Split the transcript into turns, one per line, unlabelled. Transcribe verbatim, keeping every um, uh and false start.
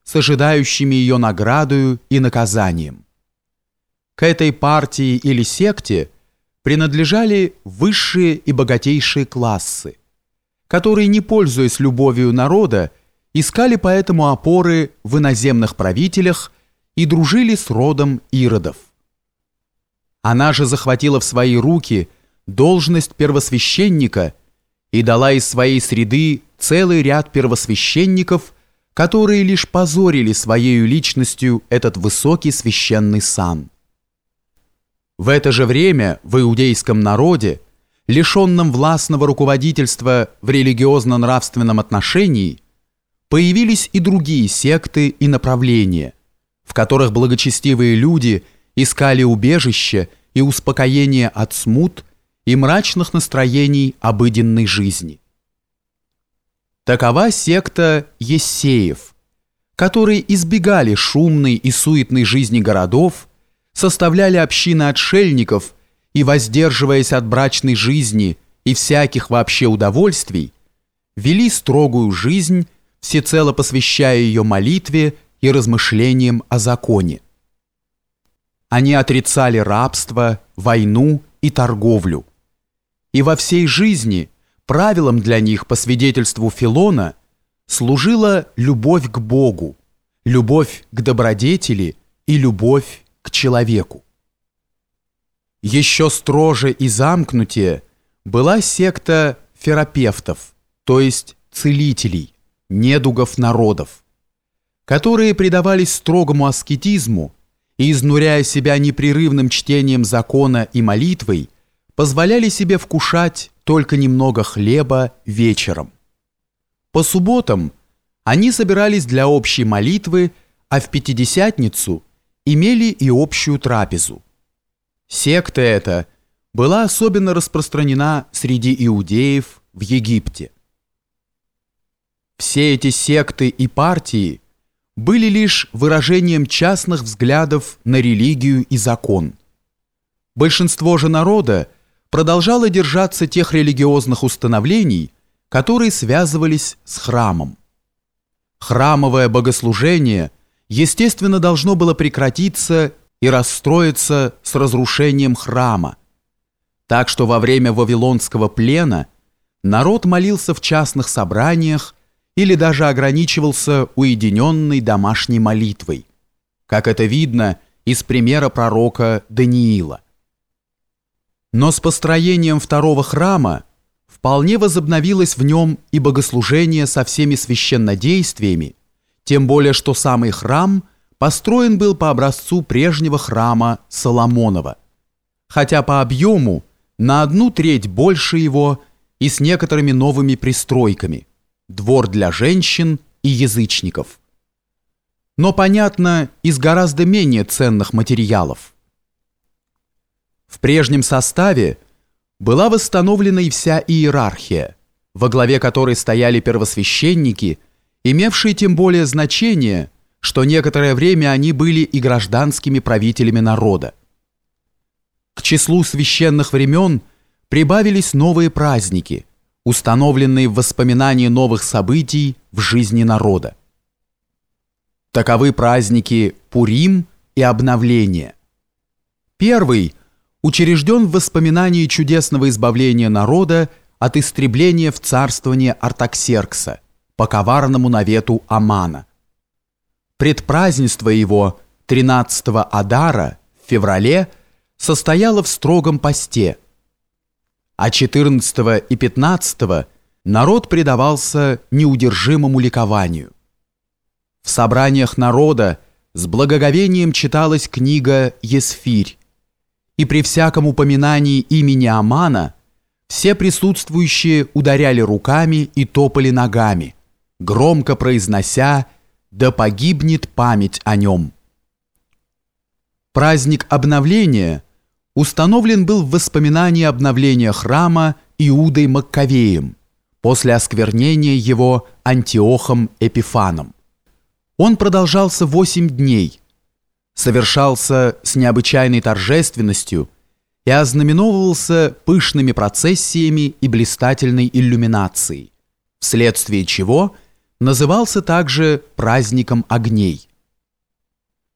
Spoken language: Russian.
с ожидающими ее наградою и наказанием. К этой партии или секте принадлежали высшие и богатейшие классы, которые, не пользуясь любовью народа, искали поэтому опоры в иноземных правителях и дружили с родом Иродов. Она же захватила в свои руки должность первосвященника и дала из своей среды целый ряд первосвященников, которые лишь позорили своей личностью этот высокий священный сан. В это же время в иудейском народе, лишенном властного руководительства в религиозно-нравственном отношении, появились и другие секты и направления, в которых благочестивые люди искали убежище и успокоение от смут и мрачных настроений обыденной жизни. Такова секта Ессеев, которые избегали шумной и суетной жизни городов, составляли общины отшельников и, воздерживаясь от брачной жизни и всяких вообще удовольствий, вели строгую жизнь, всецело посвящая ее молитве и размышлениям о законе. Они отрицали рабство, войну и торговлю. И во всей жизни правилом для них, по свидетельству Филона, служила любовь к Богу, любовь к добродетели и любовь к человеку. Еще строже и замкнутее была секта ферапевтов, то есть целителей, недугов народов, которые предавались строгому аскетизму и, изнуряя себя непрерывным чтением закона и молитвой, позволяли себе вкушать только немного хлеба вечером. По субботам они собирались для общей молитвы, а в Пятидесятницу имели и общую трапезу. Секта эта была особенно распространена среди иудеев в Египте. Все эти секты и партии были лишь выражением частных взглядов на религию и закон. Большинство же народа продолжало держаться тех религиозных установлений, которые связывались с храмом. Храмовое богослужение, естественно, должно было прекратиться и расстроиться с разрушением храма, так что во время Вавилонского плена народ молился в частных собраниях или даже ограничивался уединенной домашней молитвой, как это видно из примера пророка Даниила. Но с построением второго храма вполне возобновилось в нем и богослужение со всеми священнодействиями, тем более что самый храм построен был по образцу прежнего храма Соломонова, хотя по объему на одну треть больше его и с некоторыми новыми пристройками, двор для женщин и язычников. Но, понятно, из гораздо менее ценных материалов. В прежнем составе была восстановлена и вся иерархия, во главе которой стояли первосвященники, имевшие тем более значение, что некоторое время они были и гражданскими правителями народа. К числу священных времен прибавились новые праздники, установленные в воспоминании новых событий в жизни народа. Таковы праздники Пурим и Обновление. Первый учрежден в воспоминании чудесного избавления народа от истребления в царствование Артаксеркса по коварному навету Амана. Предпразднество его тринадцатого Адара в феврале состояло в строгом посте, а четырнадцатого и пятнадцатого народ предавался неудержимому ликованию. В собраниях народа с благоговением читалась книга «Есфирь», и при всяком упоминании имени Амана все присутствующие ударяли руками и топали ногами, громко произнося «Да погибнет память о нем». Праздник обновления установлен был в воспоминании обновления храма Иудой Маккавеем после осквернения его Антиохом Эпифаном. Он продолжался восемь дней, совершался с необычайной торжественностью и ознаменовывался пышными процессиями и блистательной иллюминацией, вследствие чего назывался также праздником огней.